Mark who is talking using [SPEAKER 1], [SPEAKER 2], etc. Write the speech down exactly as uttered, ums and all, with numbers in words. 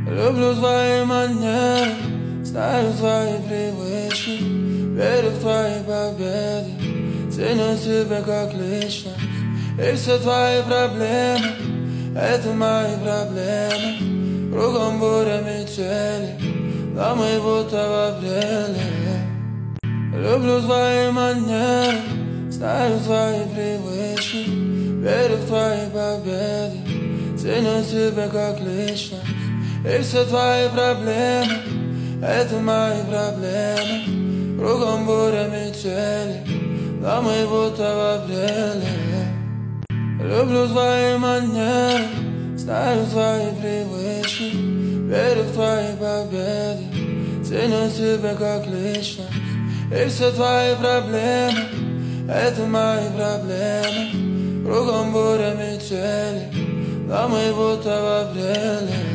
[SPEAKER 1] Люблю твои манеры, знаю твои привычки, верю в твои победы, ценю тебя как личность. И все твои проблемы — это мои проблемы. Кругом буря метели, но мы будто в апреле. Люблю твои манеры, знаю твои привычки, верю в твои победы, ценю тебя как личность. И все твои проблемы — это мои проблемы. Кругом буря метели, но мы будто в апреле. Люблю твои манеры, знаю твои привычки, верю в твои победы, ценю тебя как личность. И все твои проблемы — это мои проблемы. Кругом буря метели, но мы будто в апреле.